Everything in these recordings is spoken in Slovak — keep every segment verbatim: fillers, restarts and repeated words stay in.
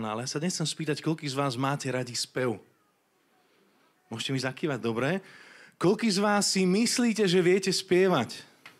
Ale ja sa dnes chcem spýtať, koľký z vás máte radi spev? Môžete mi zakývať, dobre? Koľký z vás si myslíte, že viete spievať?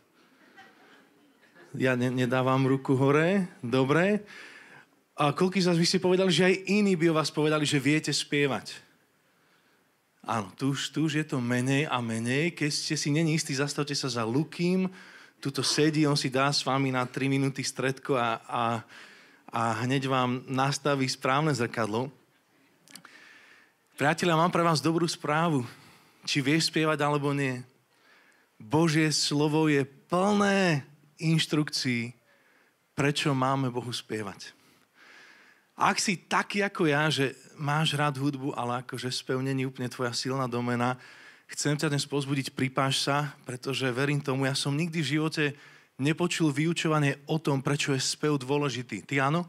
Ja ne- nedávam ruku hore, dobre? A koľký z vás by ste povedali, že aj iní by o vás povedali, že viete spievať? Áno, tu už, tu už je to menej a menej. Keď ste si není istí, zastavte sa za Lukým. Tuto sedí, on si dá s vami na tri minúty stredko a... a a hneď vám nastaví správne zrkadlo. Priatelia, mám pre vás dobrú správu. Či vieš spievať, alebo nie. Božie slovo je plné inštrukcií, prečo máme Bohu spievať. Ak si taký ako ja, že máš rád hudbu, ale akože spev není úplne tvoja silná domena, chcem ťa dnes pozbudiť, pripáš sa, pretože verím tomu, ja som nikdy v živote nepočul vyučovanie o tom, prečo je spev dôležitý. Ty áno?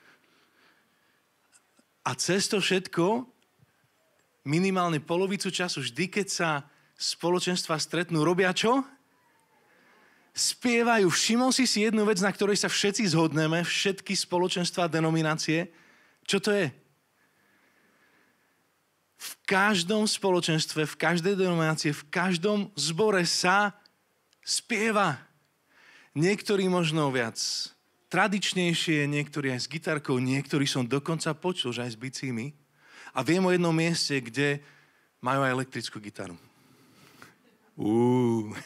A cez to všetko, minimálne polovicu času, vždy, keď sa spoločenstva stretnú, robia čo? Spievajú. Všimol si si jednu vec, na ktorej sa všetci zhodneme, všetky spoločenstva a denominácie. Čo to je? V každom spoločenstve, v každej denominácie, v každom zbore sa spieva. Niektorí možno viac tradičnejšie, niektorí aj s gitarkou, niektorí som dokonca počul, že aj s bicími. A viem o jednom mieste, kde majú aj elektrickú gitaru. Uú.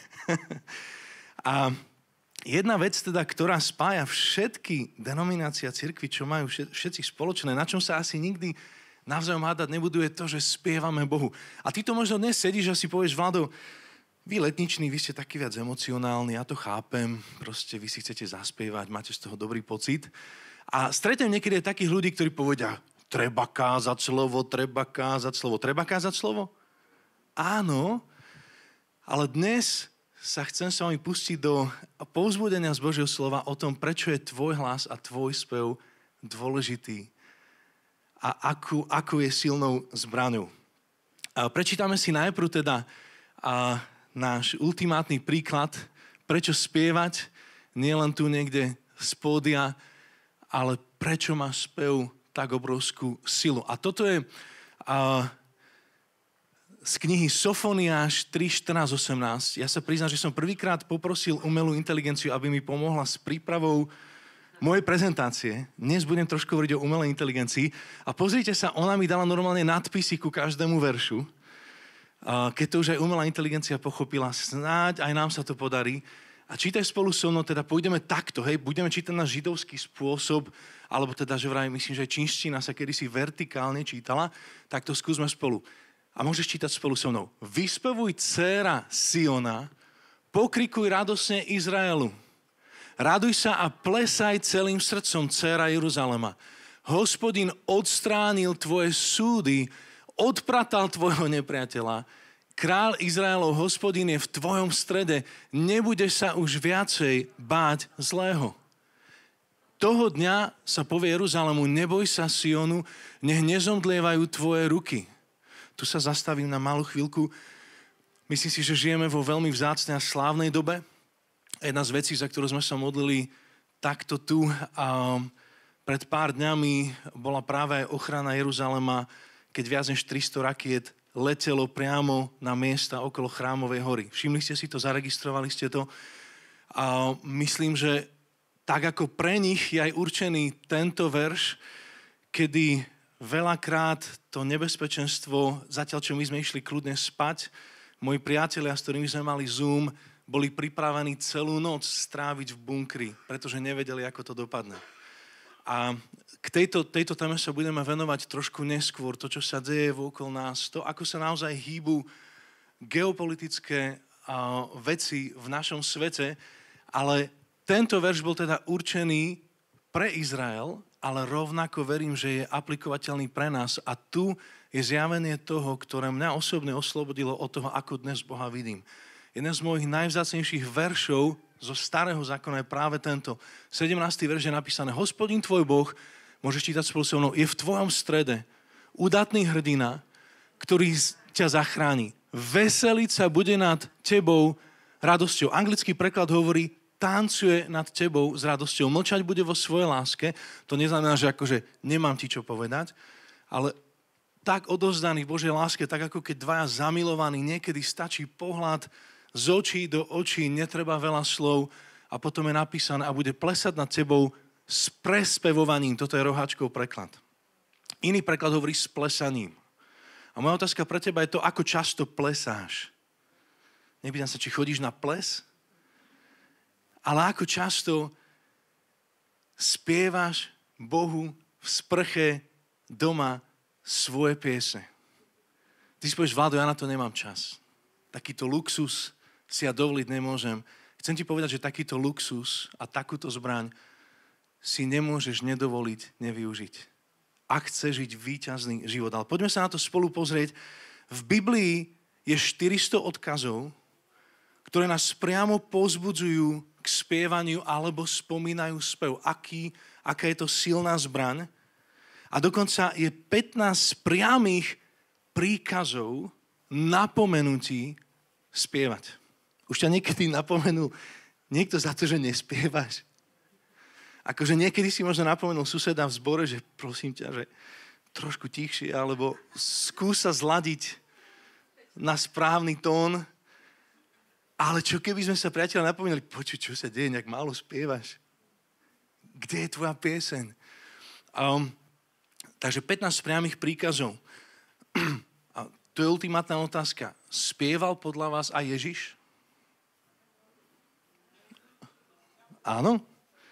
A jedna vec teda, ktorá spája všetky denominácie a cirkvi, čo majú všetci spoločné, na čom sa asi nikdy navzájom hádať nebudú, je to, že spievame Bohu. A ty to možno dnes sedíš a si povieš, Vlado, vy letniční, vy ste taký viac emocionálni, ja to chápem, proste vy si chcete zaspievať, máte z toho dobrý pocit. A stretnem niekedy aj takých ľudí, ktorí povedia, treba kázať slovo, treba kázať slovo. Treba kázať slovo? Áno, ale dnes sa chcem s vami pustiť do povzbudenia z Božieho slova o tom, prečo je tvoj hlas a tvoj spev dôležitý a akú, akú je silnou zbraňou. A prečítame si najprv teda a náš ultimátny príklad, prečo spievať, nie len tu niekde z pódia, ale prečo má spev tak obrovskú silu. A toto je a, z knihy Sofoniáš tri, štrnásť, osemnásť. Ja sa priznám, že som prvýkrát poprosil umelú inteligenciu, aby mi pomohla s prípravou mojej prezentácie. Dnes budem trošku hovoriť o umelej inteligencii. A pozrite sa, ona mi dala normálne nadpisy ku každému veršu. Keď to už aj umelá inteligencia pochopila, snáď aj nám sa to podarí. A čítaj spolu so mnou, teda pôjdeme takto, hej, budeme čítať na židovský spôsob, alebo teda, že vraj, myslím, že čínština sa kedysi vertikálne čítala, tak to skúsme spolu. A môžeš čítať spolu so mnou. Vyspevuj, dcéra Siona, pokrikuj radosne Izraelu. Raduj sa a plesaj celým srdcom, dcéra Jeruzalema. Hospodin odstránil tvoje súdy, odpratal tvojho nepriateľa. Král Izraelov, Hospodin je v tvojom strede. Nebudeš sa už viacej báť zlého. Toho dňa sa povie Jeruzalému, neboj sa Sionu, nech nezomdlievajú tvoje ruky. Tu sa zastavím na malú chvíľku. Myslím si, že žijeme vo veľmi vzácnej a slávnej dobe. Jedna z vecí, za ktorú sme sa modlili takto tu a pred pár dňami bola práve ochrana Jeruzalema, keď viac než tristo rakiet letelo priamo na miesta okolo Chrámovej hory. Všimli ste si to, zaregistrovali ste to. A myslím, že tak ako pre nich je aj určený tento verš, kedy veľakrát to nebezpečenstvo, zatiaľ čo my sme išli kľudne spať, moji priatelia, s ktorými sme mali Zoom, boli pripravení celú noc stráviť v bunkri, pretože nevedeli, ako to dopadne. A k tejto, tejto téme sa budeme venovať trošku neskôr, to, čo sa deje okolo nás, to, ako sa naozaj hýbu geopolitické uh, veci v našom svete, ale tento verš bol teda určený pre Izrael, ale rovnako verím, že je aplikovateľný pre nás. A tu je zjavenie toho, ktoré mňa osobne oslobodilo od toho, ako dnes Boha vidím. Jeden z mojich najvzácnejších veršov zo starého zákona je práve tento. sedemnásty verš je napísané: Hospodin tvoj Boh, môžeš čítať spolu so mnou, je v tvojom strede udatný hrdina, ktorý ťa zachráni. Veseliť sa bude nad tebou radosťou. Anglický preklad hovorí tancuje nad tebou s radosťou. Mlčať bude vo svojej láske. To neznamená, že akože nemám ti čo povedať, ale tak odovzdaný v Božej láske, tak ako keď dvaja zamilovaní, niekedy stačí pohľad z očí do očí, netreba veľa slov a potom je napísané a bude plesať nad tebou s prespevovaním. Toto je roháčkov preklad. Iný preklad hovorí s plesaním. A moja otázka pre teba je to, ako často plesáš. Nepýtam sa, či chodíš na ples, ale ako často spievaš Bohu v sprche doma svoje piesne. Ty si povieš, Vlado, ja na to nemám čas. Takýto luxus si ja dovoliť nemôžem. Chcem ti povedať, že takýto luxus a takúto zbraň si nemôžeš nedovoliť nevyužiť. Ak chceš žiť víťazný život. Ale poďme sa na to spolu pozrieť. V Biblii je štyristo odkazov, ktoré nás priamo povzbudzujú k spievaniu alebo spomínajú spev. Aký, aká je to silná zbraň. A dokonca je pätnásť priamých príkazov napomenutí spievať. Už ťa niekedy napomenul niekto za to, že nespievaš? Akože niekedy si možno napomenul suseda v zbore, že prosím ťa, že trošku tichšie, alebo skús sa zladiť na správny tón. Ale čo keby sme sa, priateľa, napomenuli, počuť, čo sa deje, nejak málo spievaš? Kde je tvoja pieseň? Um, takže pätnásť priamých príkazov. A to je ultimátna otázka. Spieval podľa vás aj Ježiš? Áno?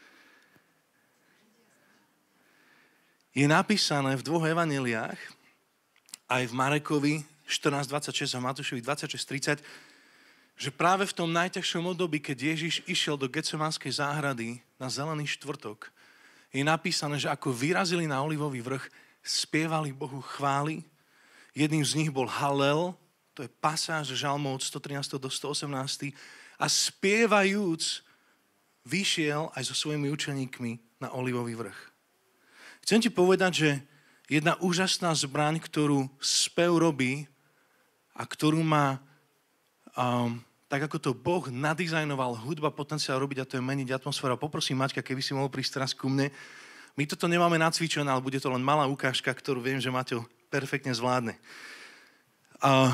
Je napísané v dvoch evanjeliách, aj v Marekovi štrnásť dvadsaťšesť a Matúšovi dvadsaťšesť tridsať, že práve v tom najťažšom období, keď Ježiš išiel do Getsemanskej záhrady na zelený štvrtok, je napísané, že ako vyrazili na Olivový vrch, spievali Bohu chvály. Jedným z nich bol Halel, to je pasáž žalmov od stotrinásť do stoosemnásť. A spievajúc vyšiel aj so svojimi učeníkmi na Olivový vrch. Chcem ti povedať, že jedna úžasná zbraň, ktorú spev robí a ktorú má, um, tak ako to Boh nadizajnoval, hudba potenciál robiť, a to je meniť atmosféru. Poprosím Maťka, keby si mohol prísť teraz ku mne. My toto nemáme nacvičené, ale bude to len malá ukážka, ktorú viem, že Maťo perfektne zvládne. Uh,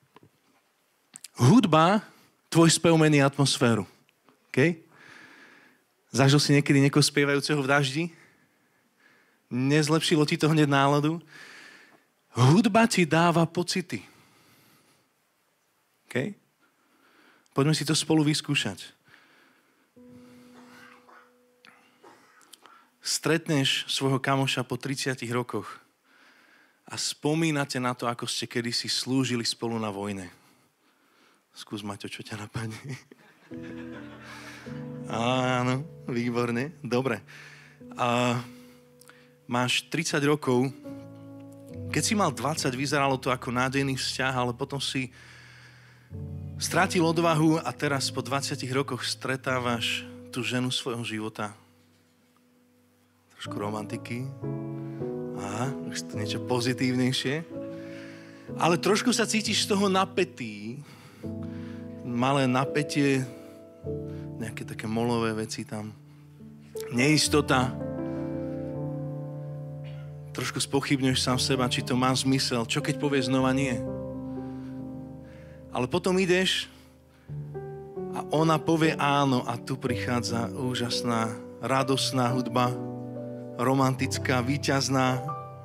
hudba, tvoj spev mení atmosféru. Okay? Zažil si niekedy niekoho spievajúceho v daždi? Nezlepšilo ti to hneď náladu? Hudba ti dáva pocity. OK? Poďme si to spolu vyskúšať. Stretneš svojho kamoša po tridsiatich rokoch a spomínate na to, ako ste kedysi slúžili spolu na vojne. Skús, Maťo, čo ťa napadne. Áno, výborne. Dobre. A máš tridsať rokov. Keď si mal dvadsať, vyzeralo to ako nádejný vzťah, ale potom si strátil odvahu a teraz po dvadsiatich rokoch stretávaš tú ženu svojho života. Trošku romantiky. Aha, už to niečo pozitívnejšie. Ale trošku sa cítiš z toho napätý. Malé napätie, nejaké také molové veci tam. Neistota. Trošku spochybňuješ sám seba, či to má zmysel. Čo keď povie znova nie? Ale potom ideš a ona povie áno a tu prichádza úžasná, radosná hudba, romantická, víťazná.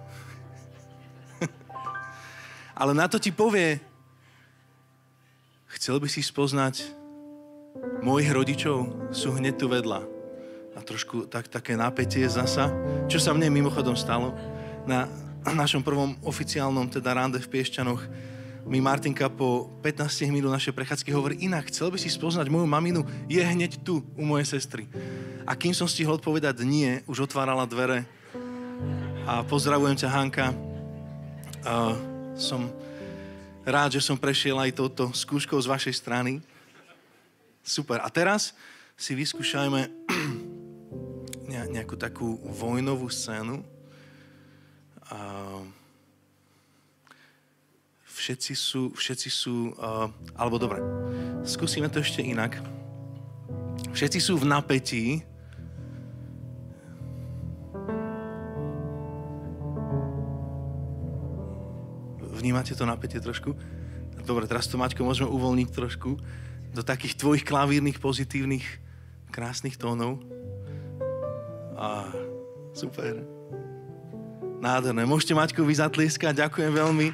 Ale na to ti povie, chcel by si spoznať mojich rodičov, sú hneď tu vedľa. A trošku tak, také napätie zasa, čo sa mne mimochodom stalo. Na našom prvom oficiálnom teda rande v Piešťanoch mi Martinka po pätnástich minút našej prechádzky hovorí, inak, chcel by si spoznať moju maminu, je hneď tu u mojej sestry. A kým som stihol odpovedať nie, už otvárala dvere a pozdravujem ťa, Hanka. Uh, som rád, že som prešiel aj touto skúškou z vašej strany. Super. A teraz si vyskúšajme nejakú takú vojnovú scénu. Uh, všetci sú, všetci sú, uh, alebo dobre, skúsime to ešte inak. Všetci sú v napätí. Vnímate to napätie trošku? Dobre, teraz to, Maťko, môžeme uvoľniť trošku do takých tvojich klavírnych, pozitívnych, krásnych tónov. Á, super. Nádherné. Môžete Maťkovi zatlieskať. Ďakujem veľmi.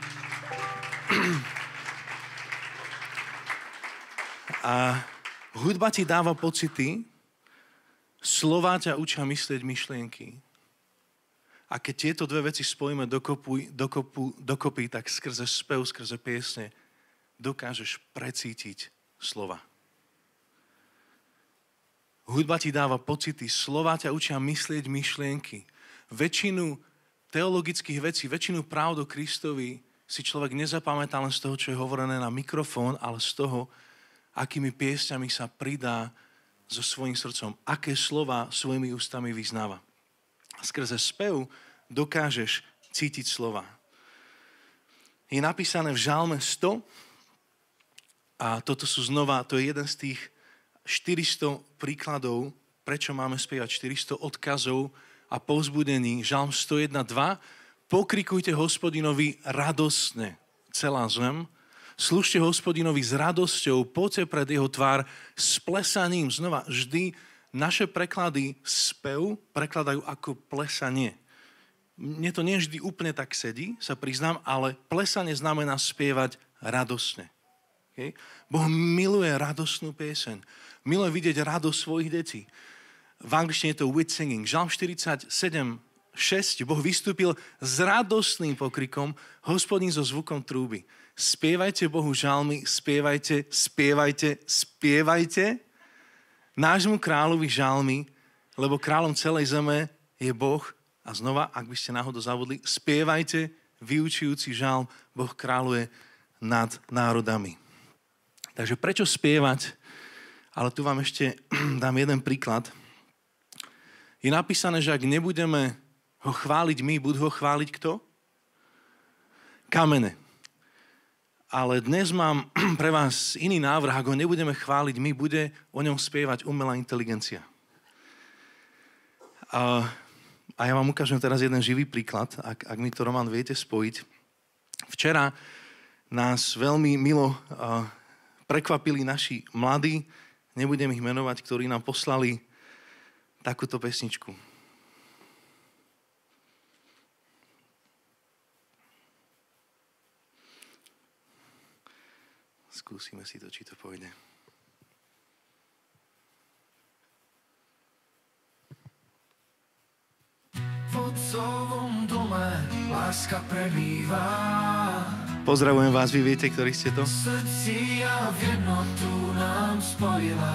A hudba ti dáva pocity, slová ťa učia myslieť myšlienky. A keď tieto dve veci spojíme dokopu, dokopu, dokopy, tak skrze spev, skrze piesne dokážeš precítiť slova. Hudba ti dáva pocity, slová ťa učia myslieť myšlienky. Väčšinu teologických vecí, väčšinu pravd o Kristovi si človek nezapamätá len z toho, čo je hovorené na mikrofón, ale z toho, akými piesňami sa pridá so svojím srdcom, aké slova svojimi ústami vyznáva. A skrze spev dokážeš cítiť slova. Je napísané v Žalme sto a toto sú znova, to je jeden z tých štyristo príkladov, prečo máme spievať štyristo odkazov a povzbudení. Žalm sto jeden dva. Pokrikujte Hospodinovi radostne, celá zem. Slúžte Hospodinovi s radosťou, poďte pred jeho tvár s plesaním. Znova, vždy naše preklady spev prekladajú ako plesanie. Mne to nie vždy úplne tak sedí, sa priznám, ale plesanie znamená spievať radosne. Okay? Boh miluje radosnú pieseň. Miluje vidieť radosť svojich detí. V angličtine je to with singing. Žalm štyridsaťsedem šesť. Boh vystúpil s radostným pokrikom, Hospodin so zvukom trúby. Spievajte Bohu žalmy, spievajte, spievajte, spievajte nášmu kráľovi žalmy, lebo kráľom celej zeme je Boh. A znova, ak by ste náhodou zavodli, spievajte vyučujúci žalm, Boh kráľuje nad národami. Takže prečo spievať? Ale tu vám ešte dám jeden príklad. Je napísané, že ak nebudeme ho chváliť my, budú ho chváliť kto? Kamene. Ale dnes mám pre vás iný návrh. Ak ho nebudeme chváliť my, bude o ňom spievať umelá inteligencia. A, a ja vám ukážem teraz jeden živý príklad, ak, ak mi to, Roman, viete spojiť. Včera nás veľmi milo uh, prekvapili naši mladí, nebudem ich menovať, ktorí nám poslali takúto pesničku. Skúsime si to, či to pôjde. V otcovom dome láska prebýva. Pozdravujem vás, vy viete, ktorí ste to? Srdcia v jednotu nám spojila.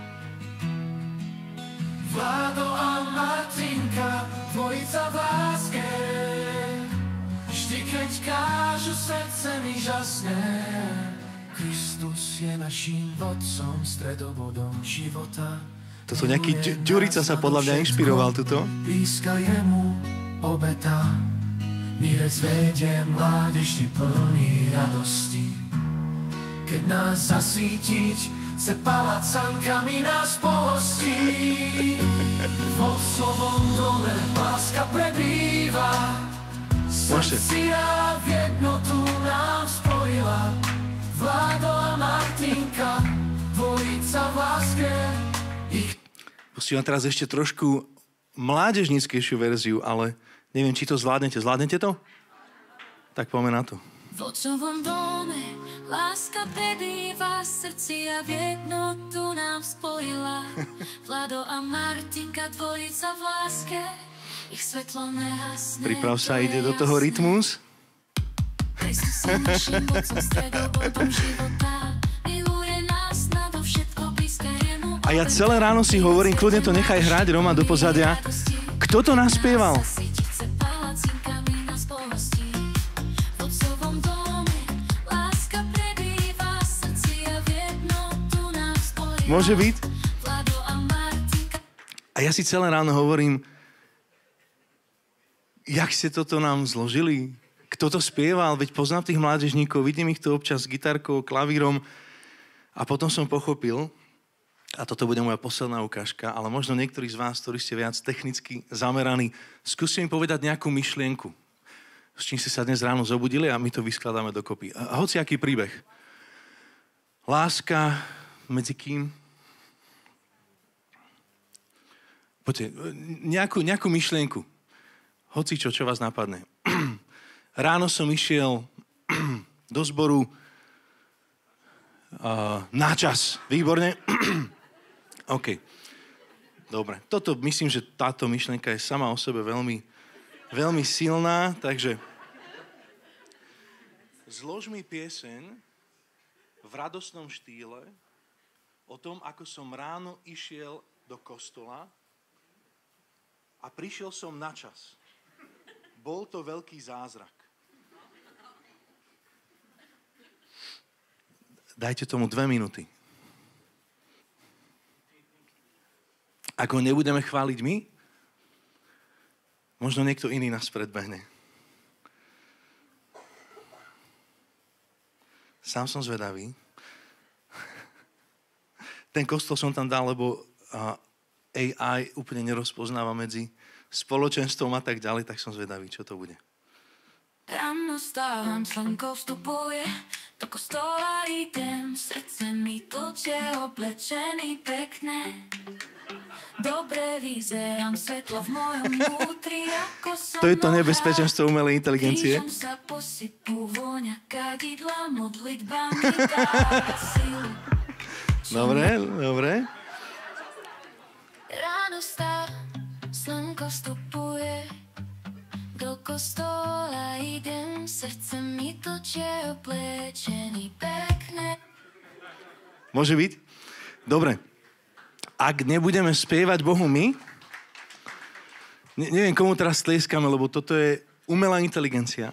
Vlado a Martinka, dvojica v láske. Vždy, keď kážu, srdce mi žasne. Kristus je naším vodcom, stredobodom života. Toto nejaký Ďurica sa podľa mňa inšpiroval tuto. Blízka jemu obeta. Mírec vedie mládež, ty plný radosti. Keď nás zasvítiť chce palacankami nás pohostí. V otcovom dome láska prebýva. Srdcia v jednotu nám spojila. Vlado a Martinka, dvojica v láske. Ich... Pustím vám teraz ešte trošku mládežníckejšiu verziu, ale neviem, či to zvládnete. Zvládnete to? Tak poďme na to. V otcovom dome láska prebýva, srdcia v jednotu nám spojila. Vlado a Martinka, dvojica v láske. Ich svetlo nehasne. Priprav sa, ide do toho rytmus. Kristus je naším vodcom, stredobodom života. Miluje nás nadovšetko, blízke jemu. A ja celé ráno si hovorím, kľudne to nechaj hrať, Roma, do pozadia. Kto to naspieval? Môže byť? A ja si celé ráno hovorím, jak ste toto nám zložili? Kto to spieval? Veď poznám tých mládežníkov, vidím ich tu občas s gitarkou, klavírom. A potom som pochopil, a toto bude moja posledná ukážka, ale možno niektorí z vás, ktorí ste viac technicky zameraní, skúste mi povedať nejakú myšlienku, s čím ste sa dnes ráno zobudili a my to vyskladáme dokopy. A hoci aký príbeh. Láska medzi kým? Poďte, nejakú, nejakú myšlienku. Hoci čo, čo vás napadne. Ráno som išiel do zboru uh, na čas. Výborne. OK. Dobre. Toto myslím, že táto myšlienka je sama o sebe veľmi, veľmi silná, takže zlož mi pieseň v radostnom štýle o tom, ako som ráno išiel do kostola a prišiel som na čas. Bol to veľký zázrak. Dajte tomu dve minúty. Ak ho nebudeme chváliť my, možno niekto iný nás predbehne. Sám som zvedavý. Ten kostol som tam dal, lebo a í úplne nerozpoznáva medzi spoločenstvom a tak ďalej, tak som zvedavý, čo to bude. Ráno stávam, slnko vstupuje, do kostola idem, srdce mi tlče, oblečený pekne. Dobre vyzerám, svetlo v mojom vnútri, ako som to je to nebezpečenstvo umelej inteligencie. Krížom sa posypú, vôňa kadidla, modlitba mi dáva silu. Dobre, dobre. Ráno stávam, slnko vstupuje, do kostola idem, srdce mi tlče, oblečený pekne. Môže byť? Dobre. Ak nebudeme spievať Bohu my, ne, neviem, komu teraz tlieskame, lebo toto je umelá inteligencia.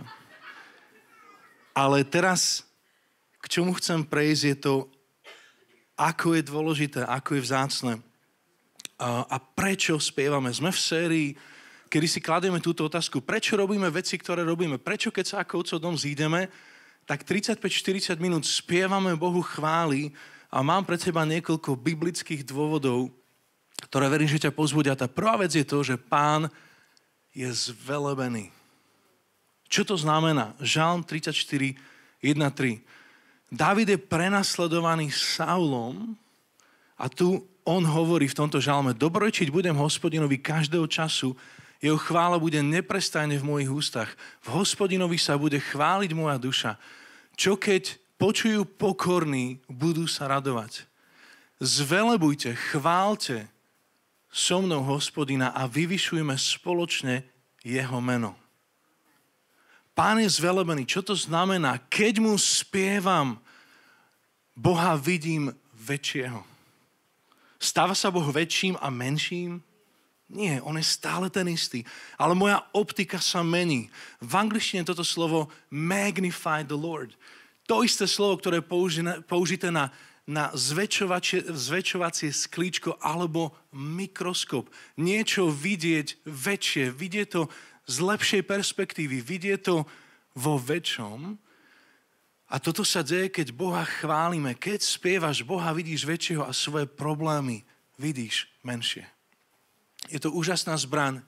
Ale teraz, k čomu chcem prejsť, je to, ako je dôležité, ako je vzácne a, a prečo spievame. Sme v sérii, kedy si kladieme túto otázku, prečo robíme veci, ktoré robíme, prečo keď sa ako Otcov dom zídeme, tak tridsaťpäť štyridsať minút spievame Bohu chvály a mám pred seba niekoľko biblických dôvodov, ktoré verím, že ťa pozbudia. Tá prvá vec je to, že Pán je zvelebený. Čo to znamená? Žalm tridsaťštyri, jedna tri. Dávid je prenasledovaný Saulom a tu on hovorí v tomto žalme, dobrorčiť budem Hospodinovi každého času, jeho chvála bude neprestajne v mojich ústach. V Hospodinovi sa bude chváliť moja duša. Čo keď počujú pokorní, budú sa radovať. Zvelebujte, chválte so mnou Hospodina a vyvyšujme spoločne jeho meno. Pán je zvelebený. Čo to znamená? Keď mu spievam, Boha vidím väčšieho. Stáva sa Boh väčším a menším? Nie, on je stále ten istý. Ale moja optika sa mení. V angličtine toto slovo magnify the Lord. To isté slovo, ktoré je použité na, na zväčšovacie sklíčko alebo mikroskop. Niečo vidieť väčšie, vidieť to z lepšej perspektívy, vidieť to vo väčšom. A toto sa deje, keď Boha chválime. Keď spievaš, Boha vidíš väčšieho a svoje problémy vidíš menšie. Je to úžasná zbraň.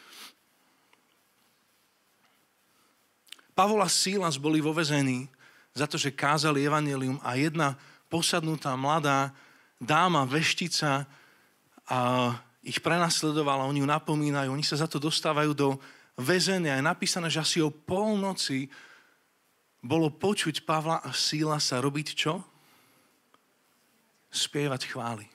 Pavol a Sílas boli vo väzení za to, že kázali evanjelium a jedna posadnutá mladá dáma, veštica a ich prenasledovala, oni ju napomínajú, oni sa za to dostávajú do väzenia. Je napísané, že asi o polnoci bolo počuť Pavla a Sílasa robiť čo? Spievať chvály.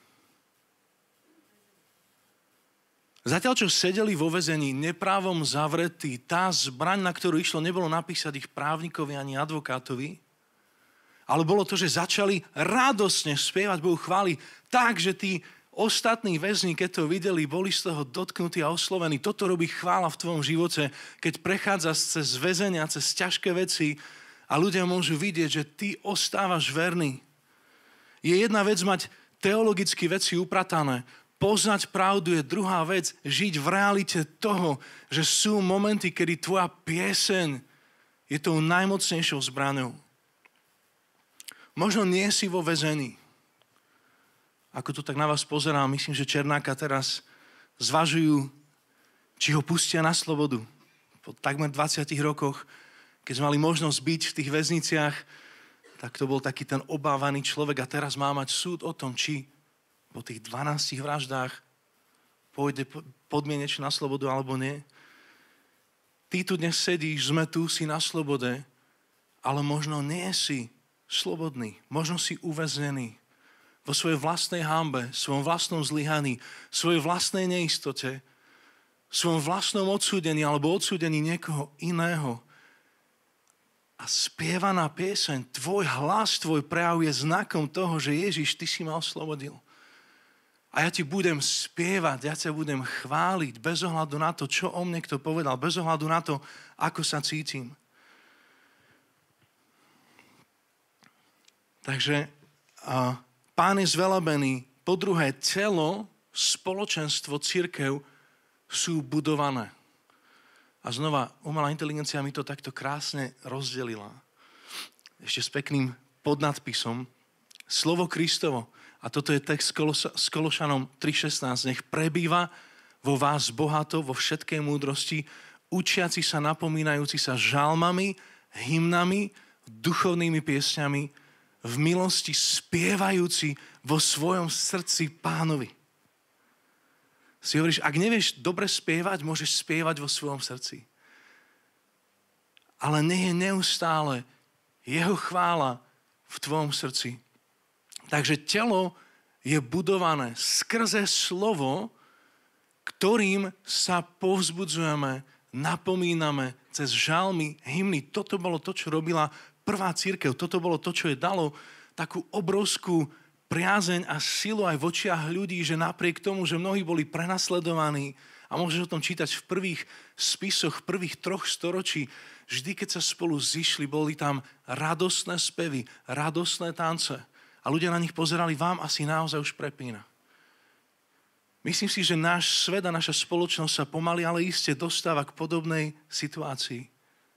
Zatiaľ, čo sedeli vo väzení neprávom zavretí, tá zbraň, na ktorú išlo, nebolo napísať ich právnikovi ani advokátovi, ale bolo to, že začali radosne spievať Bohu chvály tak, že tí ostatní väzni, keď to videli, boli z toho dotknutí a oslovení. Toto robí chvála v tvojom živote, keď prechádzaš cez väzenia, cez ťažké veci a ľudia môžu vidieť, že ty ostávaš verný. Je jedna vec mať teologicky veci upratané. Poznať pravdu je druhá vec. Žiť v realite toho, že sú momenty, kedy tvoja pieseň je tou najmocnejšou zbraňou. Možno nie si vo väzení, ako to tak na vás pozerám, myslím, že Černáka teraz zvažujú, či ho pustia na slobodu. Po takmer dvadsiatich rokoch, keď sme mali možnosť byť v tých väzniciach, tak to bol taký ten obávaný človek a teraz má mať súd o tom, či po tých dvanástich vraždách pôjde podmienečne na slobodu alebo nie. Ty tu dnes sedíš, sme tu, si na slobode, ale možno nie si slobodný, možno si uväznený vo svojej vlastnej hanbe, svojom vlastnom zlyhaní, svojej vlastnej neistote, svojom vlastnom odsúdení alebo odsúdení niekoho iného. A spievaná pieseň, tvoj hlas, tvoj prejav je znakom toho, že Ježiš, ty si ma oslobodil. A ja ti budem spievať, ja ťa budem chváliť bez ohľadu na to, čo o mne kto povedal, bez ohľadu na to, ako sa cítim. Takže a, Pán je zvelebený. Po druhé, telo, spoločenstvo, cirkev sú budované. A znova, umelá inteligencia mi to takto krásne rozdelila. Ešte s pekným podnadpisom. Slovo Kristovo, a toto je text s Kološanom tri šestnásť, nech prebýva vo vás bohato, vo všetkej múdrosti, učiaci sa, napomínajúci sa žalmami, hymnami, duchovnými piesňami, v milosti spievajúci vo svojom srdci Pánovi. Si hovoríš, ak nevieš dobre spievať, môžeš spievať vo svojom srdci. Ale nie je neustále jeho chvála v tvojom srdci. Takže telo je budované skrze slovo, ktorým sa povzbudzujeme, napomíname cez žalmy, hymny. Toto bolo to, čo robila prvá cirkev. Toto bolo to, čo je dalo takú obrovskú priazeň a silu aj v očiach ľudí, že napriek tomu, že mnohí boli prenasledovaní, a môžeš o tom čítať v prvých spisoch, v prvých troch storočí, vždy, keď sa spolu zišli, boli tam radostné spevy, radostné tance. A ľudia na nich pozerali, vám asi naozaj už prepína. Myslím si, že náš svet a naša spoločnosť sa pomaly, ale iste dostáva k podobnej situácii.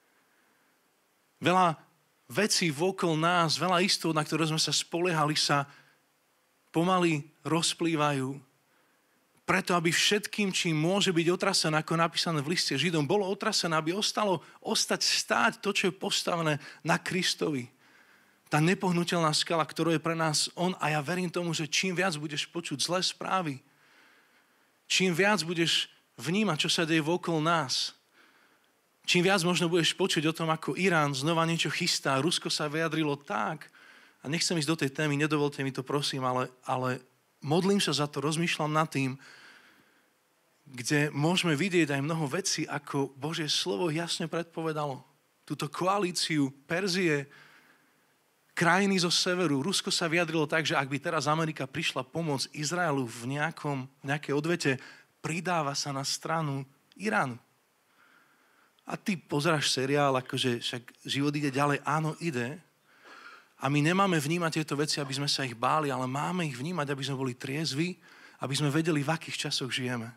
Veľa vecí vokol nás, veľa istot, na ktoré sme sa spoliehali, sa pomaly rozplývajú. Preto, aby všetkým, čím môže byť otrasené, ako napísané v liste Židom, bolo otrasené, aby ostalo ostať stáť to, čo je postavené na Kristovi. Tá nepohnutelná skala, ktorá je pre nás on, a ja verím tomu, že čím viac budeš počuť zlé správy, čím viac budeš vnímať, čo sa deje vokol nás, čím viac možno budeš počuť o tom, ako Irán znova niečo chystá, Rusko sa vyjadrilo tak, a nechcem ísť do tej témy, nedovolte mi to, prosím, ale, ale modlím sa za to, rozmýšľam nad tým, kde môžeme vidieť aj mnoho vecí, ako Božie slovo jasne predpovedalo. Túto koalíciu Perzie, krajiny zo severu. Rusko sa vyjadrilo tak, že ak by teraz Amerika prišla pomôcť Izraelu v nejakom, nejakej odvete, pridáva sa na stranu Iránu. A ty pozeráš seriál, akože však život ide ďalej. Áno, ide. A my nemáme vnímať tieto veci, aby sme sa ich báli, ale máme ich vnímať, aby sme boli triezvi, aby sme vedeli, v akých časoch žijeme.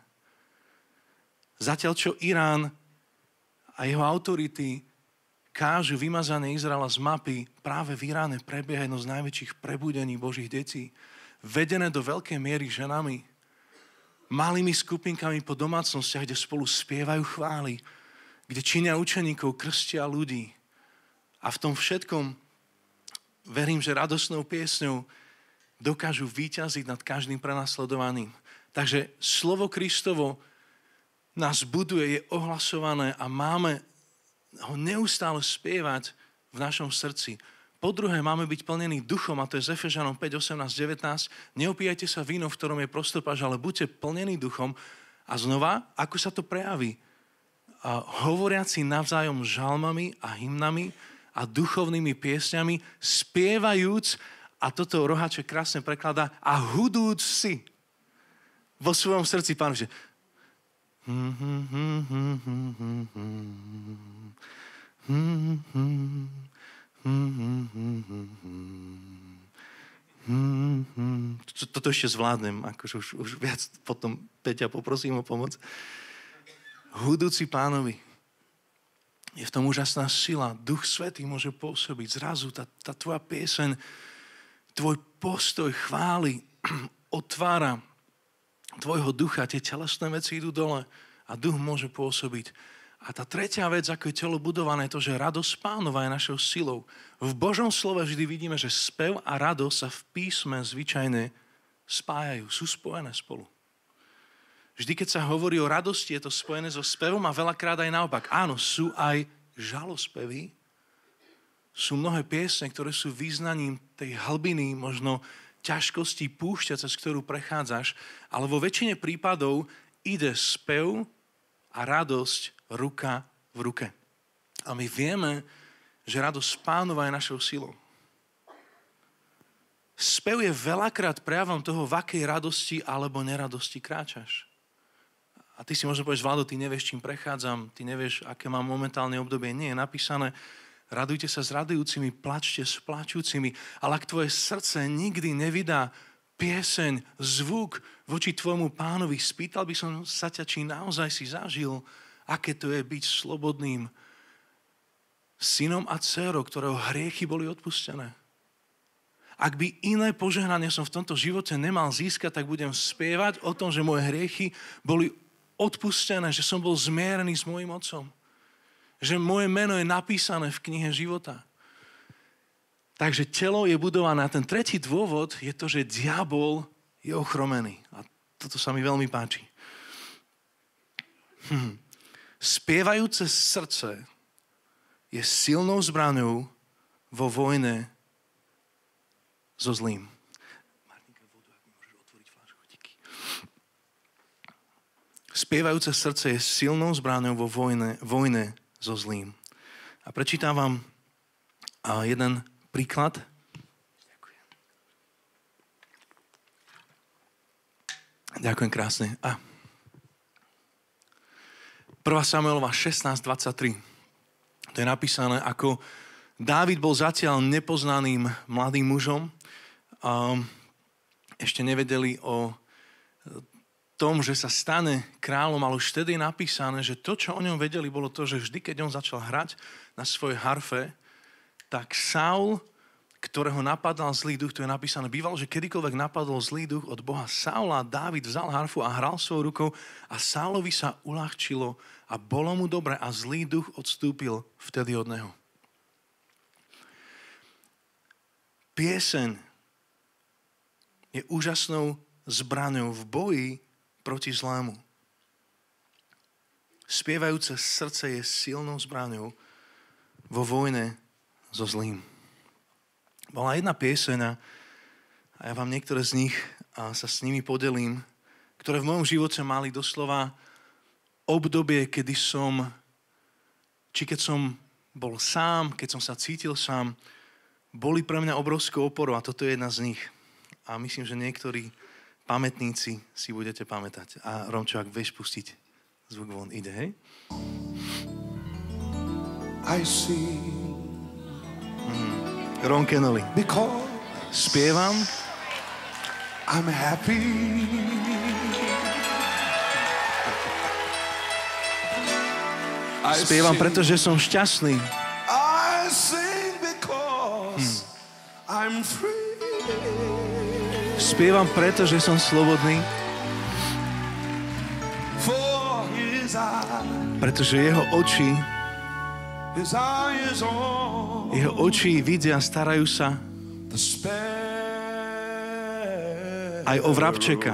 Zatiaľ, čo Irán a jeho autority kážu vymazanie Izraela z mapy, práve v Iráne prebieha jedno z najväčších prebudení Božích detí, vedené do veľkej miery ženami, malými skupinkami po domácnostiach, kde spolu spievajú chvály, kde činia učeníkov, krstia ľudí. A v tom všetkom verím, že radosnou piesňou dokážu víťaziť nad každým prenasledovaným. Takže slovo Kristovo nás buduje, je ohlasované a máme ho neustále spievať v našom srdci. Po druhé, máme byť plnení duchom, a to je z Efežanom päť, osemnásť, devätnásť. Neopíjajte sa vínom, v ktorom je prostopáž, ale buďte plnení duchom. A znova, ako sa to prejaví? A hovoriaci navzájom žalmami a hymnami a duchovnými piesňami, spievajúc, a toto Roháček krásne prekladá, a hudúc si vo svojom srdci, Pán, že toto ešte zvládnem, akože už, už viac potom Peťa poprosím o pomoc. Hudúci Pánovi. Je v tom úžasná sila. Duch Svätý môže pôsobiť. Zrazu tá, tá tvoja pieseň, tvoj postoj chvály otvára tvojho ducha, tie telesné veci idú dole a duch môže pôsobiť. A tá tretia vec, ako je telo budované, je to, že radosť Pánova je našou silou. V Božom slove vždy vidíme, že spev a radosť sa v písme zvyčajne spájajú, sú spojené spolu. Vždy, keď sa hovorí o radosti, je to spojené so spevom a veľakrát aj naopak. Áno, sú aj žalospevy, sú mnohé piesne, ktoré sú význaním tej hlbiny, možno ťažkosti púšťa, cez ktorú prechádzaš, ale vo väčšine prípadov ide spev a radosť ruka v ruke. A my vieme, že radosť Pánova je našou silou. Spev je veľakrát prejavom toho, v akej radosti alebo neradosti kráčaš. A ty si možno povieš, Vlado, ty nevieš, čím prechádzam, ty nevieš, aké mám momentálne obdobie. Nie je napísané, radujte sa s radujúcimi, plačte s plačúcimi, ale ak tvoje srdce nikdy nevydá pieseň, zvuk voči tvojmu Pánovi, spýtal by som sa ťa, či naozaj si zažil, aké to je byť slobodným synom a dcérou, ktorého hriechy boli odpustené. Ak by iné požehnanie som v tomto živote nemal získať, tak budem spievať o tom, že moje hriechy boli odpustené, že som bol zmierený s mojím otcom. Že moje meno je napísané v knihe života. Takže telo je budované. A ten tretí dôvod je to, že diabol je ochromený. A toto sa mi veľmi páči. Hm. Spievajúce srdce je silnou zbraňou vo vojne so zlým. Martinka, vodu, ak mi môžeš otvoriť fľašku, díky. Spievajúce srdce je silnou zbraňou vo vojne, vojne so zlým. A prečítam vám jeden príklad. Ďakujem. Ďakujem krásne. A prvá Samuelova šestnásť dvadsaťtri. To je napísané, ako Dávid bol zatiaľ nepoznaným mladým mužom. Um, ešte nevedeli o tom, že sa stane kráľom, ale už vtedy je napísané, že to, čo o ňom vedeli, bolo to, že vždy, keď on začal hrať na svojej harfe, tak Saul, ktorého napadal zlý duch, to je napísané, býval, že kedykoľvek napadol zlý duch od Boha Saula, Dávid vzal harfu a hral svojou rukou a Saulovi sa uľahčilo a bolo mu dobre a zlý duch odstúpil vtedy od neho. Pieseň je úžasnou zbraňou v boji proti zlému. Spievajúce srdce je silnou zbraňou vo vojne so zlým. Bola jedna pieseň a ja vám niektoré z nich a sa s nimi podelím, ktoré v mojom živote mali doslova obdobie, kedy som, či keď som bol sám, keď som sa cítil sám, boli pre mňa obrovskou oporou a toto je jedna z nich. A myslím, že niektorí pamätníci si budete pamätať. A Romčo, ak vieš pustiť zvuk von, ide, hej? I see. Mm. Ron Kenoly. Because spievam. I'm happy. Spievam, pretože som šťastný. I sing because hmm. I'm free. Spievam, pretože som slobodný. For his eyes, pretože jeho oči his eyes on jeho oči vidia, starajú sa the sparrow. Aj o vrabčeka.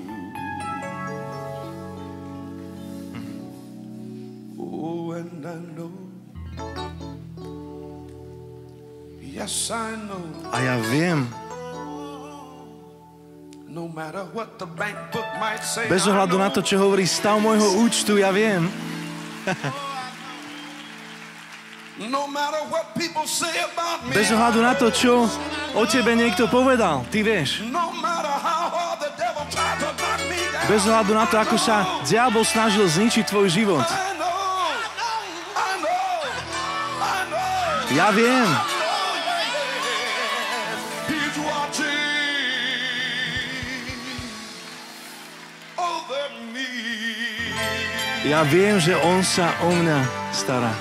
Oh, and I know. Yes, I know. A ja viem, no matter what the bank book might say, bez ohľadu na to, čo hovorí stav môjho účtu, ja viem. No matter what people say about me, bez ohľadu na to, čo o tebe niekto povedal, ty vieš. no matter how hard the devil tried to knock me down, bez ohľadu na to, ako sa diabol snažil zničiť tvoj život. I know, I know, I know, Ja viem. I know, yeah, he's watching over me. Ja viem, že on sa o mňa stará.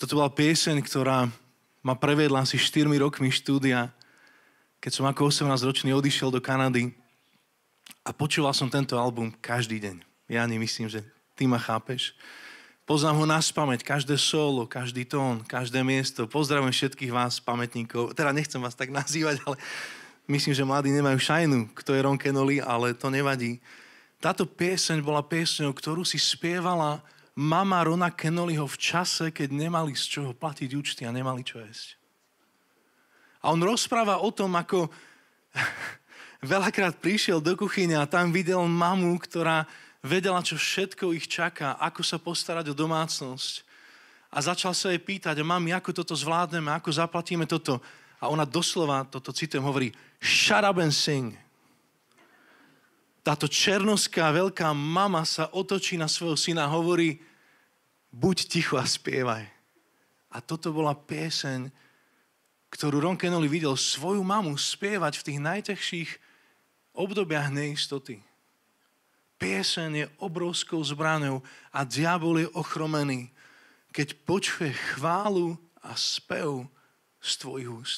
Toto bola pieseň, ktorá ma previedla asi štyrmi rokmi štúdia, keď som ako osemnásťročný odišiel do Kanady a počúval som tento album každý deň. Ja nemyslím, že ty ma chápeš. Poznám ho naspamäť, každé solo, každý tón, každé miesto. Pozdravujem všetkých vás, pamätníkov. Teda nechcem vás tak nazývať, ale myslím, že mladí nemajú šajnu, kto je Ron Kenoly, ale to nevadí. Táto pieseň bola pieseňou, ktorú si spievala mama Rona Kenolyho v čase, keď nemali z čoho platiť účty a nemali čo jesť. A on rozpráva o tom, ako veľakrát prišiel do kuchyne a tam videl mamu, ktorá vedela, čo všetko ich čaká, ako sa postarať o domácnosť. A začal sa jej pýtať, mami, ako toto zvládneme, ako zaplatíme toto. A ona doslova, toto citujem, hovorí, shut up and sing. Táto černoská veľká mama sa otočí na svojho syna a hovorí, buď ticho a spievaj. A toto bola pieseň, ktorú Ron Kenoly videl svoju mamu spievať v tých najťažších obdobiach neistoty. Pieseň je obrovskou zbraňou a diabol je ochromený, keď počuje chválu a spev z tvojich úst.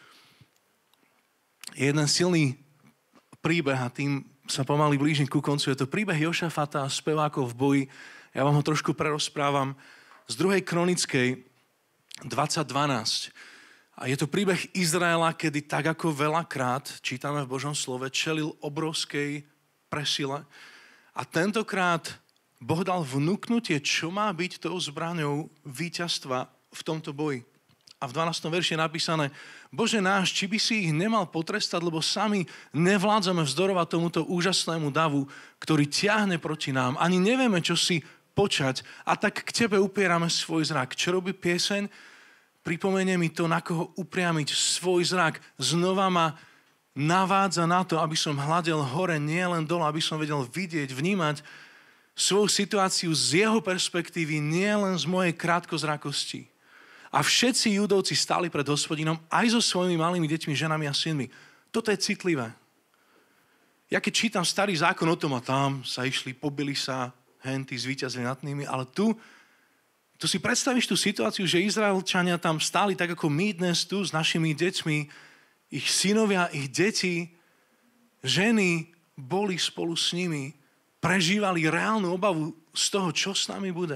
Je jeden silný príbeh a tým sa pomaly blížim ku koncu. Je to príbeh Jošafata a spevákov v boji. Ja vám ho trošku prerozprávam z druhej kronickej dvadsať dvanásť. A je to príbeh Izraela, kedy tak ako veľakrát, čítame v Božom slove, čelil obrovskej presile. A tentokrát Boh dal vnúknutie, čo má byť tou zbraňou víťazstva v tomto boji. A v dvanástom verši je napísané, Bože náš, či by si ich nemal potrestať, lebo sami nevládzame vzdorovať tomuto úžasnému davu, ktorý ťahne proti nám. Ani nevieme, čo si počať. A tak k tebe upierame svoj zrak. Čo robí pieseň? Pripomenie mi to, na koho upriamiť svoj zrak. Znova ma navádza na to, aby som hľadel hore, nie len dole, aby som vedel vidieť, vnímať svoju situáciu z jeho perspektívy, nie len z mojej krátkozrakosti. A všetci Judovci stáli pred Hospodinom aj so svojimi malými deťmi, ženami a synmi. Toto je citlivé. Ja keď čítam starý zákon o tom a tam sa išli, pobili sa, henty zvíťazili nad nimi, ale tu, tu si predstavíš tú situáciu, že Izraelčania tam stáli tak ako my dnes tu s našimi deťmi, ich synovia, ich deti, ženy boli spolu s nimi, prežívali reálnu obavu z toho, čo s nami bude.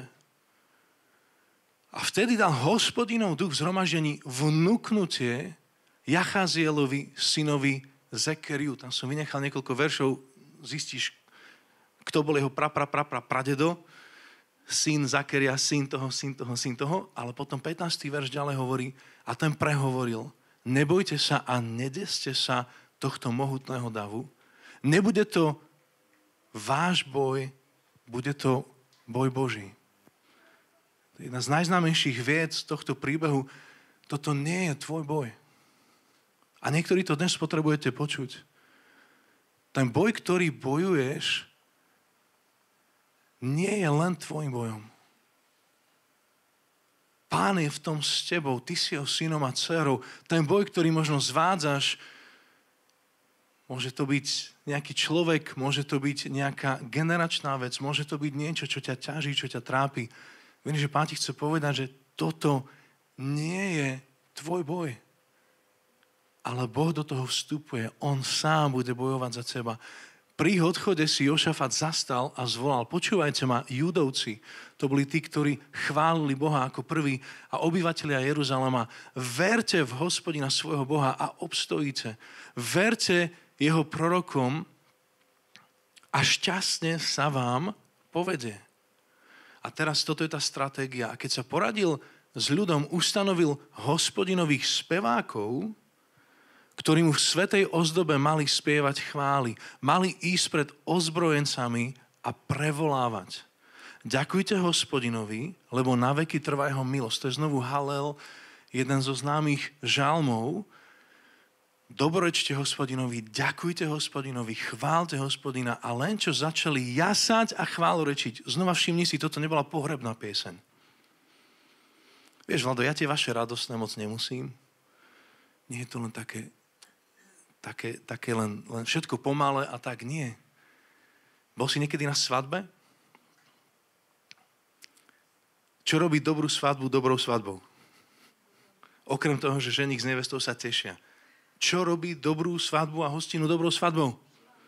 A vtedy dal Hospodinov duch v zhromaždení vnúknutie Jachazielovi, synovi Zekeriu. Tam som vynechal niekoľko veršov, zistíš, kto bol jeho pra, pra, pra, pra, pradedo, syn Zakeria, syn toho, syn toho, syn toho, ale potom pätnásty verš ďalej hovorí, a ten prehovoril, nebojte sa a nedeste sa tohto mohutného davu. Nebude to váš boj, bude to boj Boží. To je jedna z najznámejších vied z tohto príbehu. Toto nie je tvoj boj. A niektorí to dnes potrebujete počuť. Ten boj, ktorý bojuješ, nie je len tvojim bojom. Pán je v tom s tebou, ty si jeho synom a dcerou. Ten boj, ktorý možno zvádzaš, môže to byť nejaký človek, môže to byť nejaká generačná vec, môže to byť niečo, čo ťa ťaží, čo ťa trápi. Viem, že Pán ti chce povedať, že toto nie je tvoj boj. Ale Boh do toho vstupuje. On sám bude bojovať za teba. Pri odchode si Jošafat zastal a zvolal, počúvajte ma, Judovci, to boli tí, ktorí chválili Boha ako prví a obyvatelia Jeruzalema, verte v Hospodina svojho Boha a obstojíte. Verte jeho prorokom a šťastne sa vám povedie. A teraz toto je tá stratégia. A keď sa poradil s ľudom, ustanovil Hospodinových spevákov, ktorí mu v svätej ozdobe mali spievať chvály, mali ísť pred ozbrojencami a prevolávať. Ďakujte Hospodinovi, lebo na veky trvá jeho milosť. To je znovu Halel, jeden zo známych žalmov. Dobrorečte Hospodinovi, ďakujte Hospodinovi, chválte Hospodina a len čo začali jasať a chválorečiť. Znova všimni si, toto nebola pohrebná pieseň. Vieš, Vlado, ja tie vaše radostné moc nemusím. Nie je to len také, také, také len, len všetko pomalé a tak nie. Bol si niekedy na svadbe? Čo robí dobrú svadbu dobrou svadbou? Okrem toho, že ženík s nevestou sa tešia. Čo robí dobrú svadbu a hostinu dobrou svadbou?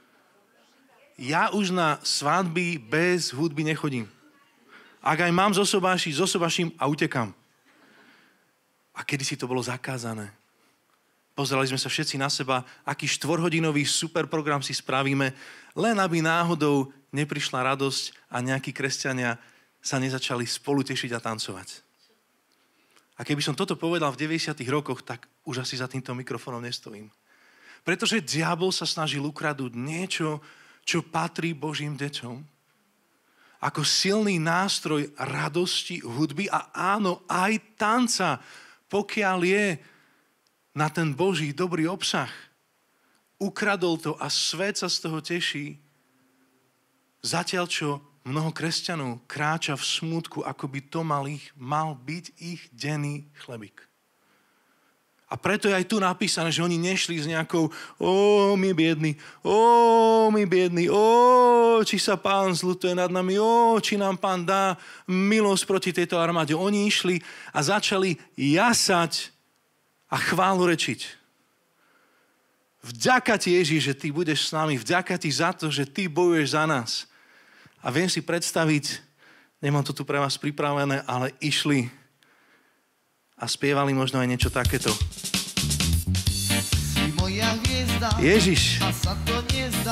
Ja už na svadby bez hudby nechodím. Ak aj mám zosobášiť, zosobášim a utekam. A kedysi to bolo zakázané. Pozerali sme sa všetci na seba, aký štvorhodinový super program si spravíme, len aby náhodou neprišla radosť a nejakí kresťania sa nezačali spolu tešiť a tancovať. A keby som toto povedal v deväťdesiatych rokoch, tak už asi za týmto mikrofónom nestojím. Pretože diabol sa snažil ukradnúť niečo, čo patrí Božím deťom. Ako silný nástroj radosti, hudby a áno, aj tanca, pokiaľ je na ten Boží dobrý obsah. Ukradol to a svet sa z toho teší. Zatiaľ, čo mnoho kresťanov kráča v smútku, ako by to mal, ich, mal byť ich denný chlebík. A preto je aj tu napísané, že oni nešli s nejakou ó, my biedni, ó, my biedni, ó, či sa pán zľutuje nad nami, ó, či nám pán dá milosť proti tejto armáde. Oni išli a začali jasať a chválu rečiť. Vďaka ti, Ježiš, že ty budeš s nami. Vďaka ti za to, že ty bojuješ za nás. A viem si predstaviť, nemám to tu pre vás pripravené, ale išli a spievali možno aj niečo takéto. Si moja hviezda, Ježiš. a sa to nezdá.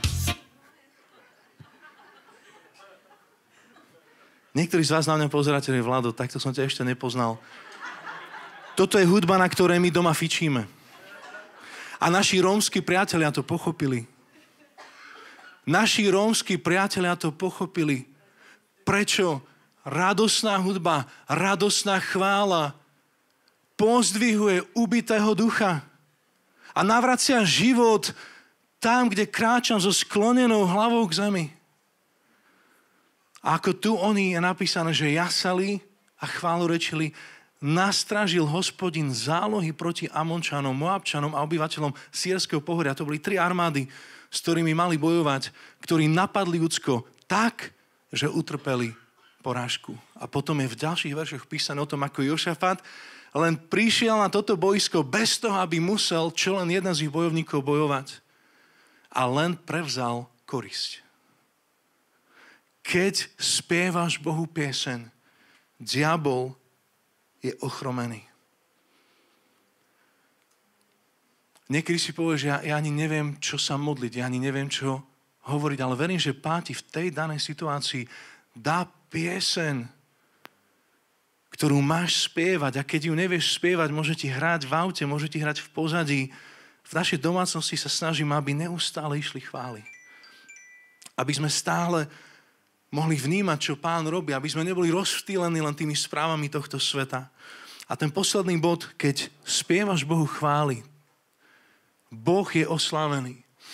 Niektorí z vás na mňa pozeráte, že Vlado, takto som ťa ešte nepoznal. Toto je hudba, na ktorej my doma fičíme. A naši rómski priatelia to pochopili. Naši rómski priatelia to pochopili. Prečo? Radosná hudba, radosná chvála pozdvihuje ubitého ducha a navracia život tam, kde kráčam so sklonenou hlavou k zemi. A ako tu oni je napísané, že jasali a chválu rečili, nastražil Hospodin zálohy proti Amončanom, Moabčanom a obyvateľom Sýrskeho pohoria. To boli tri armády, s ktorými mali bojovať, ktorí napadli Judsko tak, že utrpeli porážku. A potom je v ďalších veršoch písané o tom, ako Jošafat len prišiel na toto boisko bez toho, aby musel čo len jeden z ich bojovníkov bojovať. A len prevzal korisť. Keď spievaš Bohu pieseň, diabol je ochromený. Niekedy si povieš, že ja, ja ani neviem, čo sa modliť, ja ani neviem, čo hovoriť, ale verím, že Pán ti v tej danej situácii dá pieseň, ktorú máš spievať. A keď ju nevieš spievať, môže ti hrať v aute, môže ti hrať v pozadí. V našej domácnosti sa snažím, aby neustále išli chvály. Aby sme stále mohli vnímať, čo Pán robí, aby sme neboli rozptýlení len tými správami tohto sveta. A ten posledný bod, keď spievaš Bohu chvály, Boh je oslávený.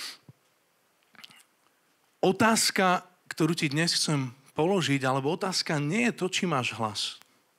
Otázka, ktorú ti dnes chcem položiť, alebo otázka nie je to, či máš hlas.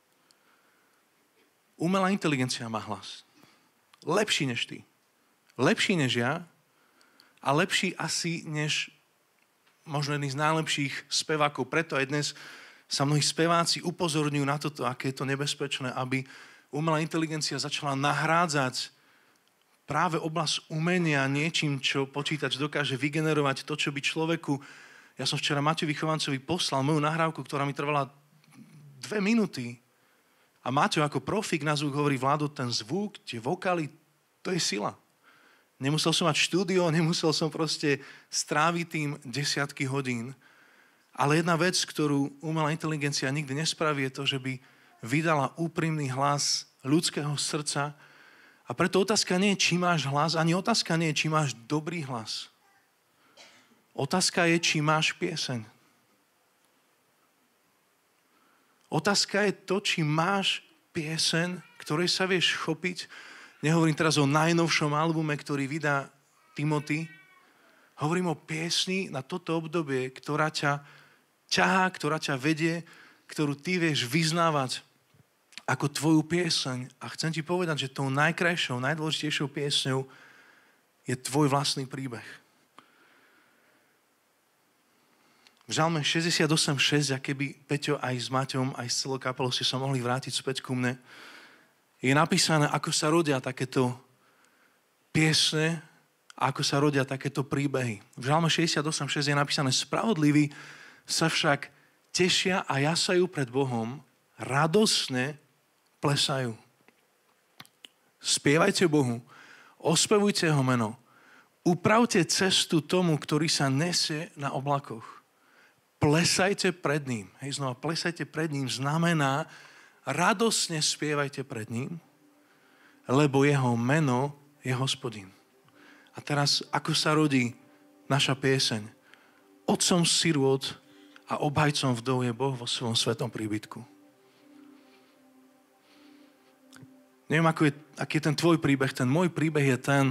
Umelá inteligencia má hlas. Lepší než ty. Lepší než ja a lepší asi než možno jedný z najlepších spevákov. Preto aj dnes sa mnohí speváci upozorňujú na toto, aké je to nebezpečné, aby umelá inteligencia začala nahrádzať práve oblasť umenia niečím, čo počítač dokáže vygenerovať to, čo by človeku. Ja som včera Maťovi Chovancovi poslal moju nahrávku, ktorá mi trvala dve minúty. A Maťo ako profík na zvuk hovorí, Vlado, ten zvuk, tie vokály, to je sila. Nemusel som mať štúdio, nemusel som proste stráviť tým desiatky hodín. Ale jedna vec, ktorú umelá inteligencia nikdy nespraví, je to, že by vydala úprimný hlas ľudského srdca. A preto otázka nie je, či máš hlas, ani otázka nie je, či máš dobrý hlas. Otázka je, či máš pieseň. Otázka je to, či máš pieseň, ktorej sa vieš chopiť. Nehovorím teraz o najnovšom albume, ktorý vydá Timothy. Hovorím o piesni na toto obdobie, ktorá ťa ťahá, ktorá ťa vedie, ktorú ty vieš vyznávať ako tvoju pieseň. A chcem ti povedať, že tou najkrajšou, najdôležitejšou piesňou je tvoj vlastný príbeh. V Žalme šesťdesiatosem šesť, a keby Peťo aj s Maťom, aj s celou kapelou ste sa mohli vrátiť späť ku mne, je napísané, ako sa rodia takéto piesne, ako sa rodia takéto príbehy. V Žalme šesťdesiatosem šesť je napísané, spravodliví sa však tešia a jasajú pred Bohom, radosne plesajú. Spievajte Bohu, ospevujte jeho meno, upravte cestu tomu, ktorý sa nesie na oblakoch. Plesajte pred ním. Hej, znova, plesajte pred ním znamená, radosne spievajte pred ním, lebo jeho meno je Hospodin. A teraz, ako sa rodí naša pieseň? Otcom sirôt a obhajcom vdov je Boh vo svojom svetom príbytku. Neviem, ako je, aký je ten tvoj príbeh. Ten môj príbeh je ten,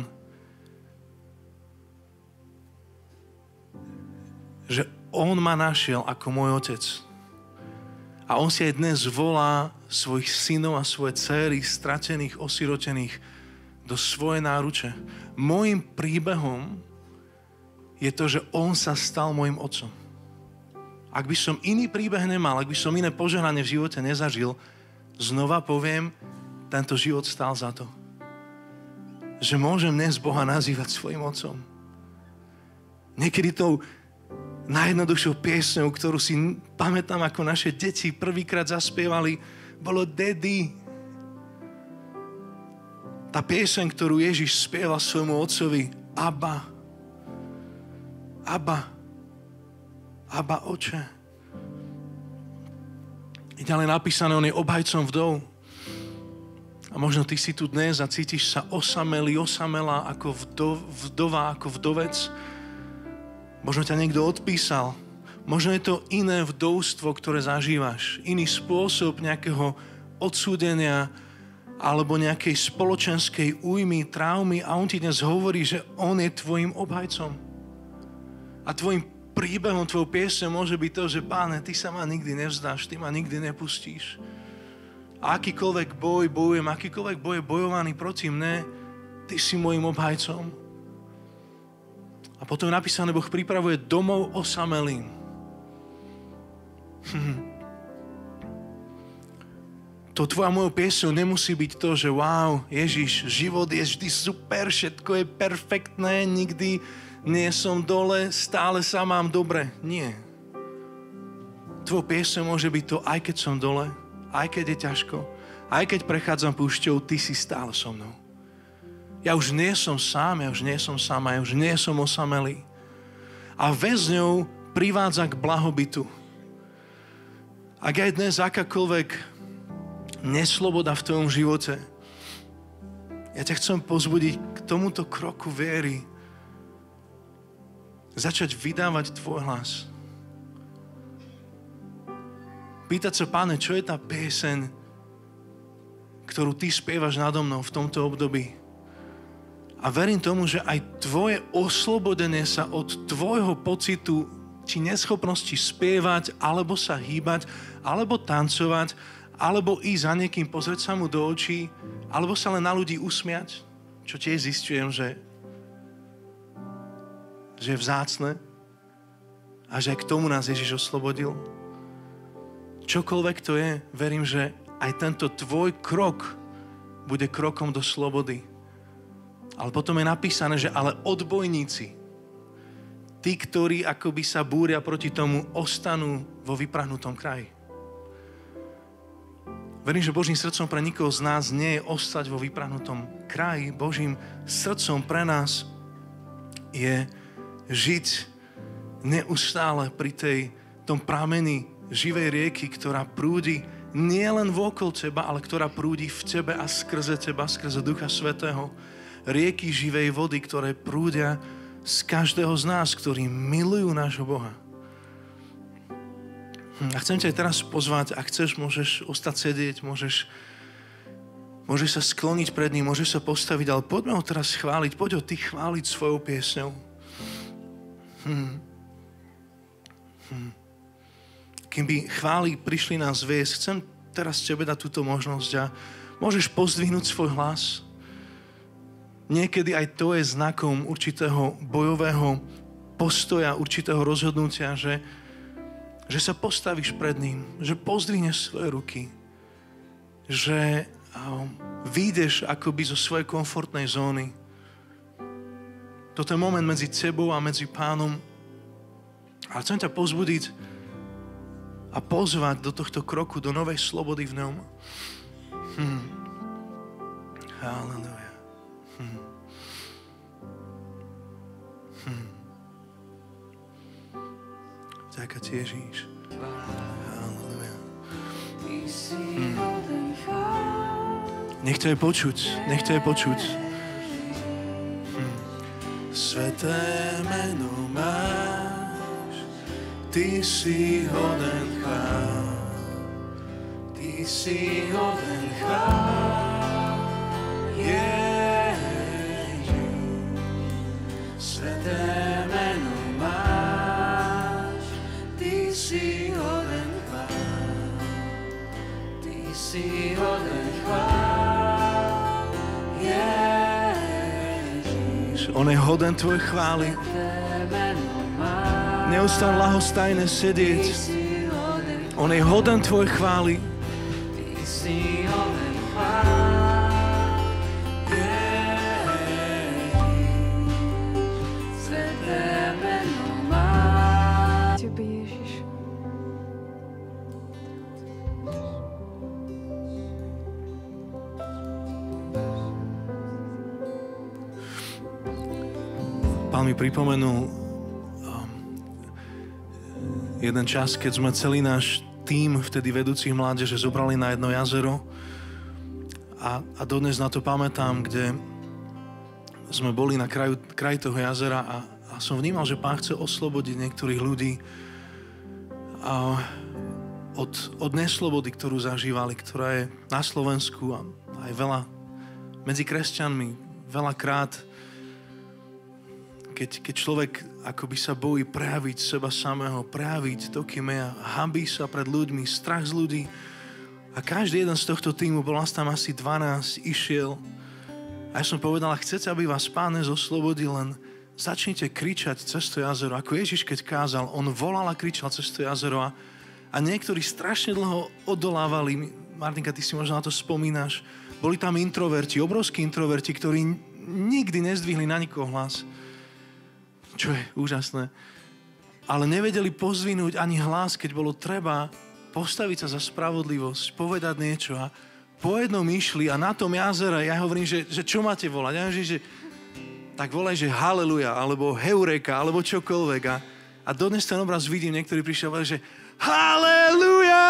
že on ma našiel ako môj otec. A on si aj dnes volá svojich synov a svoje dcéry, stratených, osirotených, do svojej náruče. Mojím príbehom je to, že on sa stal môjim otcom. Ak by som iný príbeh nemal, ak by som iné požehnanie v živote nezažil, znova poviem, tento život stál za to. Že môžem dnes Boha nazývať svojim otcom. Niekedy tou najjednoduchšou piesňou, ktorú si pamätám, ako naše deti prvýkrát zaspievali, bolo Daddy. Tá pieseň, ktorú Ježiš spieval svojmu otcovi, Abba. Abba. Abba, oče. Je ďalej napísané, on je obhajcom vdov. A možno ty si tu dnes a cítiš sa osamelý, osamelá, ako vdov, vdova, ako vdovec. Možno ťa niekto odpísal. Možno je to iné vdovstvo, ktoré zažívaš. Iný spôsob nejakého odsúdenia alebo nejakej spoločenskej újmy, traumy a on ti dnes hovorí, že on je tvojim obhajcom. A tvojim príbehom, tvojou piesňou môže byť to, že Páne, ty sa ma nikdy nevzdáš, ty ma nikdy nepustíš. A akýkoľvek boj bojujem, akýkoľvek boj je bojovaný proti mne, ty si môjim obhajcom. A potom je napísané, Boh pripravuje domov osamelým. Hm. To tvoja mojou piesňou nemusí byť to, že wow, Ježiš, život je vždy super, všetko je perfektné, nikdy nie som dole, stále sa mám dobre. Nie. Tvojou piesňou môže byť to, aj keď som dole, aj keď je ťažko, aj keď prechádzam púšťou, ty si stále so mnou. Ja už nie som sám, ja už nie som sama, ja už nie som osamelý. A väzňou privádza k blahobytu. Ak aj dnes akákoľvek nesloboda v tvojom živote, ja ťa chcem pozbudiť k tomuto kroku viery. Začať vydávať tvoj hlas. Pýtať sa, Páne, čo je tá pieseň, ktorú ty spievaš nado mnou v tomto období? A verím tomu, že aj tvoje oslobodenie sa od tvojho pocitu či neschopnosti spievať, alebo sa hýbať, alebo tancovať, alebo ísť za niekým, pozrieť sa mu do očí, alebo sa len na ľudí usmiať, čo tiež zistujem, že, že je vzácne a že aj k tomu nás Ježiš oslobodil. Čokoľvek to je, verím, že aj tento tvoj krok bude krokom do slobody. Ale potom je napísané, že ale odbojníci, tí, ktorí akoby sa búria proti tomu, ostanú vo vyprahnutom kraji. Verím, že Božím srdcom pre nikoho z nás nie je ostať vo vyprahnutom kraji. Božím srdcom pre nás je žiť neustále pri tej, tom pramení živej rieky, ktorá prúdi nie len vôkol teba, ale ktorá prúdi v tebe a skrze teba, skrze Ducha Svätého. Rieky živej vody, ktoré prúdia z každého z nás, ktorí milujú nášho Boha. A chcem ťa aj teraz pozvať, ak chceš, môžeš ostať sedieť, môžeš, môžeš sa skloniť pred ním, môžeš sa postaviť, ale poďme ho teraz chváliť, poď ho ty chváliť svojou piesňou. Hm. Hm. Kým by chvály prišli nás viesť, chcem teraz tebe dať túto možnosť a môžeš pozdvihnúť svoj hlas. Niekedy aj to je znakom určitého bojového postoja, určitého rozhodnutia, že že sa postavíš pred ním, že pozdvihneš svoje ruky, že vyjdeš akoby zo svojej komfortnej zóny. Toto je moment medzi tebou a medzi Pánom. Ale chcem ťa povzbudiť a pozvať do tohto kroku, do novej slobody v ňom. Hm. Halleluja. Hm. Hm. Ďakujem ti, Ježíš. Halleluja. Hm. Nech to je počuť, nech to je počuť. Hm. Sveté meno máš, ty si hoden chvál, ty si hoden chvál, Ježíš. Sveté meno máš, ty si hoden chvál, ty si hoden chvál, Ježíš. On je hoden tvojej chvály. Neustále ľahostajné sedieť. On je hoden tvojej chvály. Tebe, Ježiš. Pán mi pripomenul jeden čas, keď sme celý náš tím, vtedy vedúcich mládeže, zobrali na jedno jazero a, a dodnes na to pamätám, kde sme boli na kraju, kraji toho jazera a, a som vnímal, že Pán chce oslobodiť niektorých ľudí a od, od neslobody, ktorú zažívali, ktorá je na Slovensku a aj veľa medzi kresťanmi, veľakrát Keď, keď človek akoby sa bojí prejaviť seba samého, prejaviť to, kým je, hanbí sa pred ľuďmi, strach z ľudí. A každý jeden z tohto týmu, bol nás tam asi dvanásť, išiel. A ja som povedal, chcete, aby vás Pán nezoslobodil, len začnite kričať cez to jazero. Ako Ježiš, keď kázal, on volal a kričal cez to jazero. A, a niektorí strašne dlho odolávali. Martinka, ty si možno na to spomínaš. Boli tam introverti, obrovskí introverti, ktorí nikdy nezdvihli na nikoho hlas. Čo je úžasné. Ale nevedeli pozvinúť ani hlas, keď bolo treba postaviť sa za spravodlivosť, povedať niečo. A po jednom išli a na tom jazere, ja hovorím, že, že čo máte volať? Ja hovorím, že tak volaj, že haleluja, alebo heureka, alebo čokoľvek. A, a dodnes ten obraz vidím, niektorí prišli a povedali, že haleluja!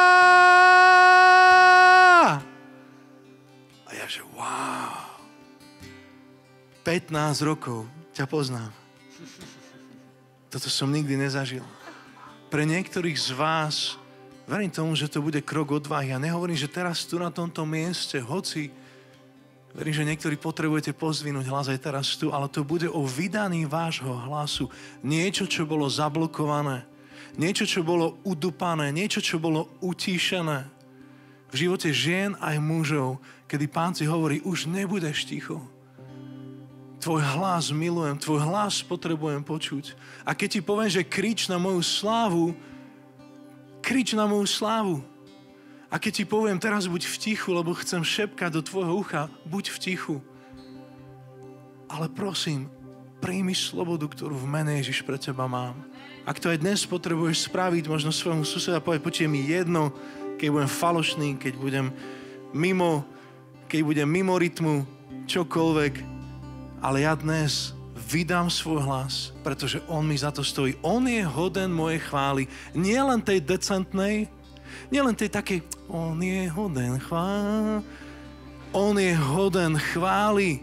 A ja, že wow. pätnásť rokov ťa poznám. Toto som nikdy nezažil. Pre niektorých z vás verím tomu, že to bude krok odvahy. Ja nehovorím, že teraz tu na tomto mieste, hoci verím, že niektorí potrebujete pozdvihnúť hlas aj teraz tu, ale to bude o vydaní vášho hlasu. Niečo, čo bolo zablokované. Niečo, čo bolo udupané. Niečo, čo bolo utíšené. V živote žien aj mužov, kedy Pán si hovorí, už nebudeš ticho. Tvoj hlas milujem, tvoj hlas potrebujem počuť. A keď ti poviem, že krič na moju slávu, krič na moju slávu. A keď ti poviem, teraz buď v tichu, lebo chcem šepkať do tvojho ucha, buď v tichu. Ale prosím, príjmi slobodu, ktorú v mene Ježiš pre teba mám. Ak to aj dnes potrebuješ spraviť, možno svojmu suseda povedať, počuj mi jedno, keď budem falošný, keď budem mimo, keď budem mimo rytmu, čokoľvek. Ale ja dnes vydám svoj hlas, pretože on mi za to stojí. On je hoden mojej chvály. Nie len tej decentnej, nie len tej takej, on je hoden chvály. On je hoden chvály.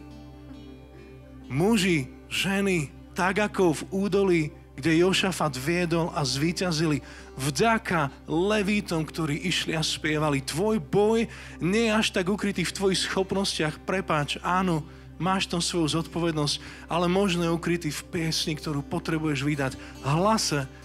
Muži, ženy, tak ako v údolí, kde Jošafat viedol a zvíťazili, vďaka Levítom, ktorí išli a spievali. Tvoj boj nie je až tak ukrytý v tvojich schopnostiach. Prepáč, áno, máš tam svoju zodpovednosť, ale možno je ukrytý v piesni, ktorú potrebuješ vydať. Hlase